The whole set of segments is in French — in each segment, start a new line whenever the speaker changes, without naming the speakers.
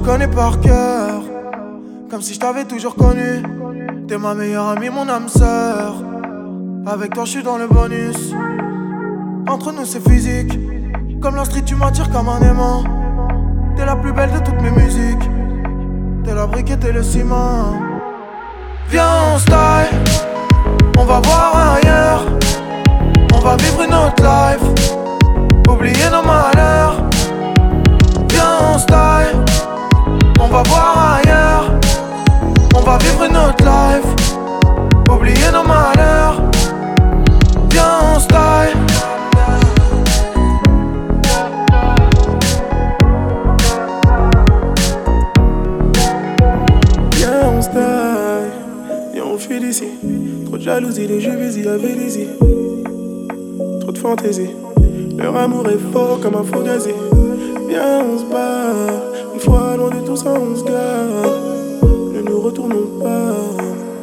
connais par cœur, comme si je t'avais toujours connu. T'es ma meilleure amie, mon âme sœur. Avec toi je suis dans le bonus. Entre nous c'est physique, comme la street tu m'attires comme un aimant. T'es la plus belle de toutes mes musiques. T'es la brique et t'es le ciment. Viens on style, on va voir ailleurs. On va vivre une autre life, oublier nos malheurs. Viens on style, on va voir ailleurs. On va vivre une autre life, oublier nos malheurs. Viens on style.
Viens on style, et on fuit d'ici. Trop de jalousie, les jeux busy avec Lizzie. Trop de fantaisie, leur amour est fort comme un fugazi. Viens on se barre, une fois loin de tout ça on se gare. Ne nous retournons pas.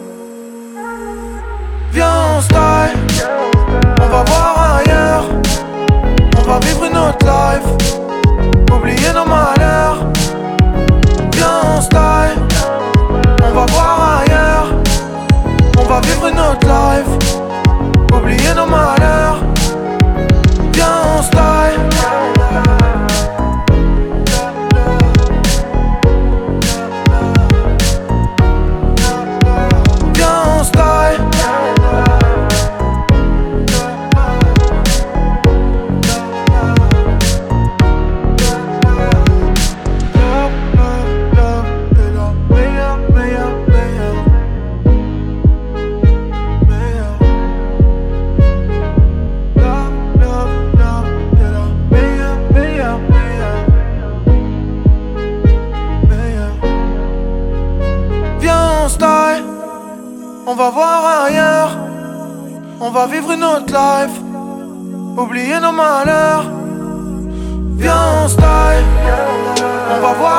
Viens on style, on va voir ailleurs. On va vivre une autre life, oublier nos malheurs. Viens on style, on va voir ailleurs. On va vivre une autre life, oublier nos malheurs. Viens on style. On va voir ailleurs, on va vivre une autre life, oublier nos malheurs. Viens on style, on va voir